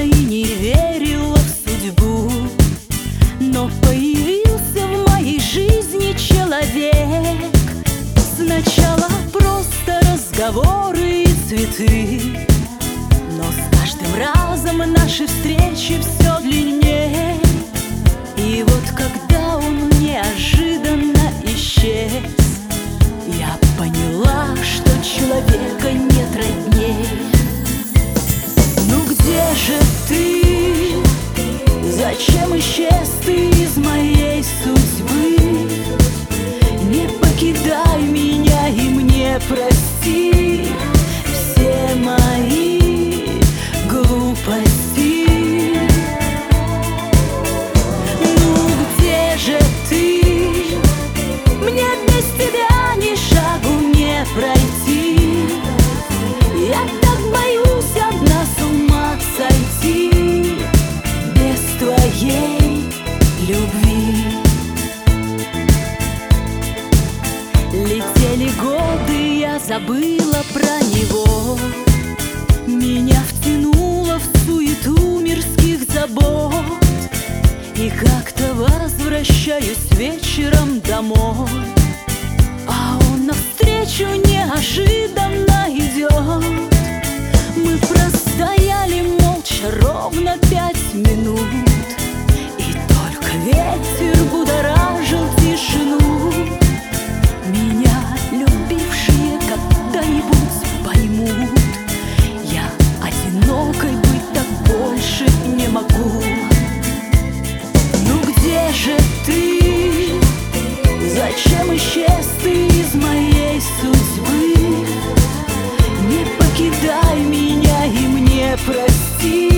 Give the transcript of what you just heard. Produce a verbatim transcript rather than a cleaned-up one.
и не верила в судьбу, но появился в моей жизни человек. Сначала просто разговоры и цветы, но с каждым разом наши встречи все длиннее. И вот когда он неожиданно исчез, я поняла, что человека нет родней. Ну где же ты? Зачем исчез ты из моей судьбы? Не покидай меня и мне прости все мои глупости. Ну где же ты? Мне без тебя ни шагу не пройти. Я так боюсь одна с ума сойти без твоей любви. Летели годы, я забыла про него. Меня втянуло в суету мирских забот. И как-то возвращаюсь вечером домой, а он навстречу неожиданно идет. Мы простояли молча ровно пять минут, и только ветер будоражил тишину. Меня любившие когда-нибудь поймут, я одинокой быть так больше не могу. Ну где же ты? Зачем исчез ты из моей судьбы? Не покидай меня и мне прости